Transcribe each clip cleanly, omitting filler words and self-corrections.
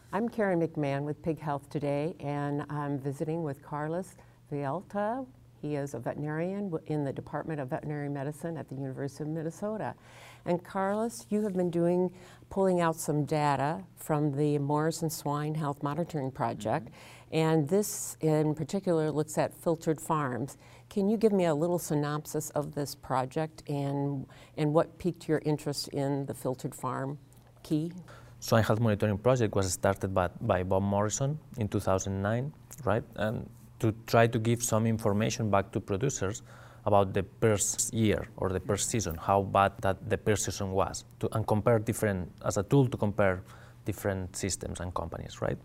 I'm Karen McMahon with Pig Health Today, and I'm visiting with Carlos Villalta. He is a veterinarian in the Department of Veterinary Medicine at the University of Minnesota. And Carlos, you have been pulling out some data from the Morrison Swine Health Monitoring Project, and this in particular looks at filtered farms. Can you give me a little synopsis of this project and what piqued your interest in the filtered farm key? Swine Health Monitoring Project was started by Bob Morrison in 2009, right? And to try to give some information back to producers about the first year or the first season, how bad that the first season was, and compare as a tool to compare different systems and companies, right?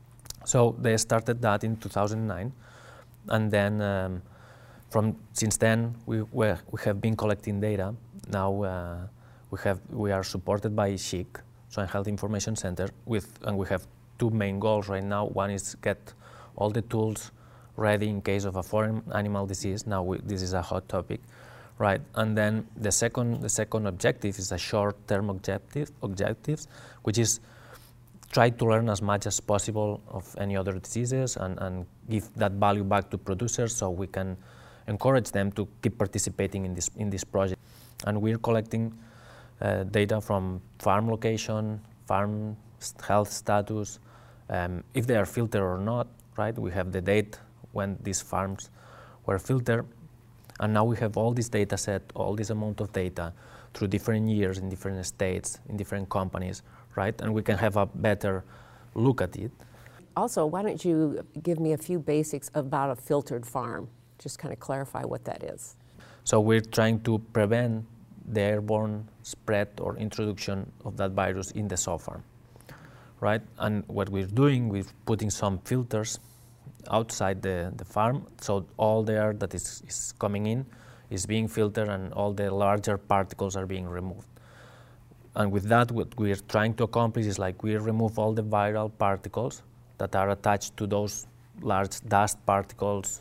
So they started that in 2009, and then since then we have been collecting data. Now we are supported by SHIC, Swine Health Information Center, and we have two main goals right now. One is get all the tools ready in case of a foreign animal disease. Now this is a hot topic, right? And then the second objective is a short-term objectives, which is try to learn as much as possible of any other diseases and give that value back to producers so we can encourage them to keep participating in this project. And we're collecting data from farm location, farm health status, if they are filtered or not, right? We have the date when these farms were filtered, and now we have all this data set, all this amount of data through different years in different states, in different companies, right? And we can have a better look at it. Also, why don't you give me a few basics about a filtered farm? Just kind of clarify what that is. So we're trying to prevent the airborne spread or introduction of that virus in the sow farm, right? And what we're doing, we're putting some filters outside the farm, so all the air that is coming in is being filtered and all the larger particles are being removed. And with that, what we're trying to accomplish is like we remove all the viral particles that are attached to those large dust particles,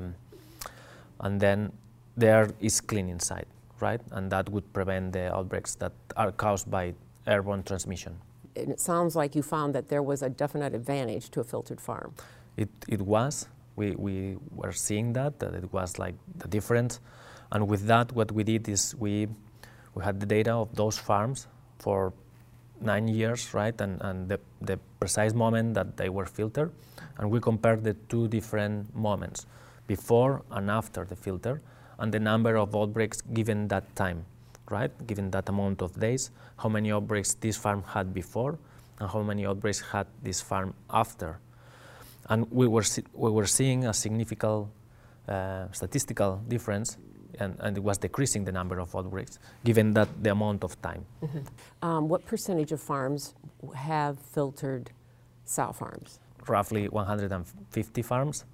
and then the air is clean inside, right? And that would prevent the outbreaks that are caused by airborne transmission. And it sounds like you found that there was a definite advantage to a filtered farm. It was. We were seeing that it was like the difference. And with that, what we did is we had the data of those farms for 9 years, right? And the precise moment that they were filtered. And we compared the two different moments, before and after the filter, and the number of outbreaks given that time, right? Given that amount of days, how many outbreaks this farm had before, and how many outbreaks had this farm after. And we were seeing a significant statistical difference, and it was decreasing the number of outbreaks, given that the amount of time. Mm-hmm. What percentage of farms have filtered sow farms? Roughly 150 farms,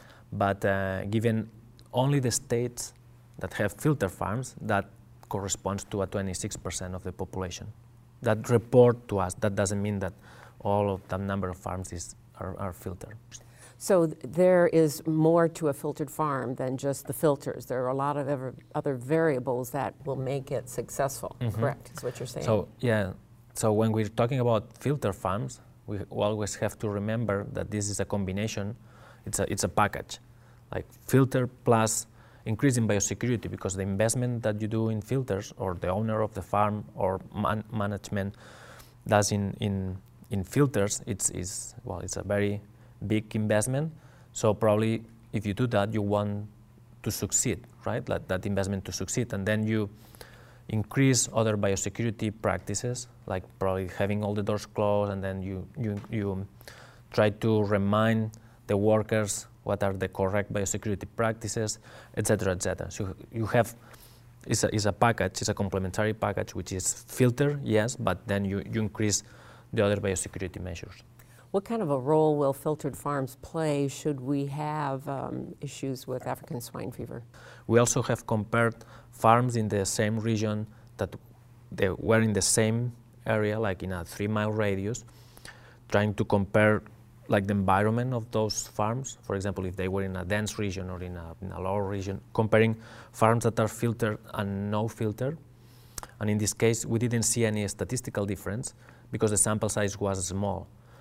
but given only the states that have filter farms, that corresponds to a 26% of the population that report to us. That doesn't mean that all of the number of farms are filtered. So there is more to a filtered farm than just the filters. There are a lot of other variables that will make it successful, correct, is what you're saying? So, yeah. So when we're talking about filter farms, we always have to remember that this is a combination. It's a package, like filter plus increasing biosecurity, because the investment that you do in filters, or the owner of the farm or management does in filters, it's a very big investment. So probably if you do that, you want to succeed, right? Like that investment to succeed, and then you increase other biosecurity practices, like probably having all the doors closed, and then you try to remind the workers what are the correct biosecurity practices, etc., etc. So you have, it's a package, it's a complementary package, which is filter, yes, but then you increase the other biosecurity measures. What kind of a role will filtered farms play should we have issues with African swine fever? We also have compared farms in the same region that they were in the same area, like in a 3-mile radius, trying to compare like the environment of those farms. For example, if they were in a dense region or in a lower region, comparing farms that are filtered and no filter. And in this case, we didn't see any statistical difference because the sample size was small.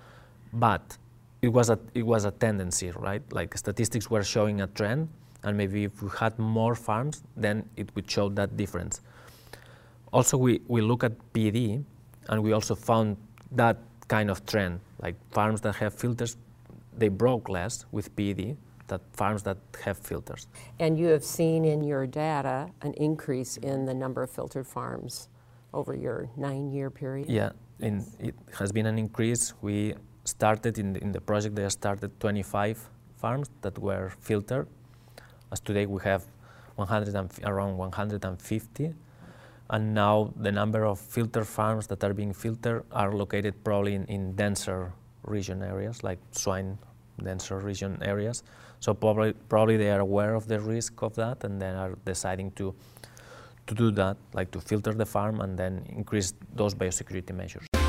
but it was a tendency, right? Like statistics were showing a trend, and maybe if we had more farms, then it would show that difference. Also, we look at PED, and we also found that kind of trend, like farms that have filters, they broke less with PED than farms that have filters. And you have seen in your data an increase in the number of filtered farms over your 9-year period? Yeah, it has been an increase. We started in the project, they started 25 farms that were filtered. As today we have around 150. And now the number of filter farms that are being filtered are located probably in denser region areas, like swine denser region areas. So probably they are aware of the risk of that, and then are deciding to do that, like to filter the farm and then increase those biosecurity measures.